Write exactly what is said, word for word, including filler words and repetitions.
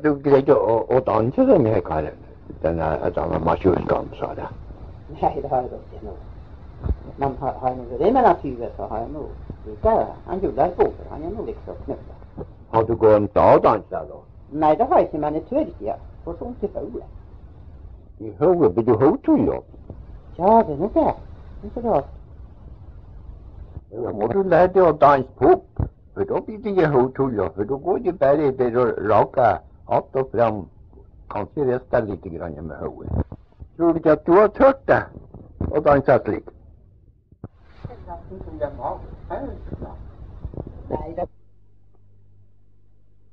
du greide å, å danse denne karen? Denne, denne masjuskan, sa det. Nei, det har jeg ikke nå. Men har, har jeg noe det med naturen, så har jeg noe. Ikke, han gjorde det på, for han er noe liksom knøpte. Har du gått en dag og danset da? Nei, det har jeg ikke, men jeg tør ikke, ja. For sånn til hodet. I hodet? Blir du hovedtull da? Ja, det er nok det. Det er så rart. Da må du lære deg å danse pop. For da blir det ikke hovedtull, for da går det bare der og raker att og frem. Kanskje resten litt grann med hodet. Tror du ikke at du har tørt det å danse slik? Det er som det var. Nei, det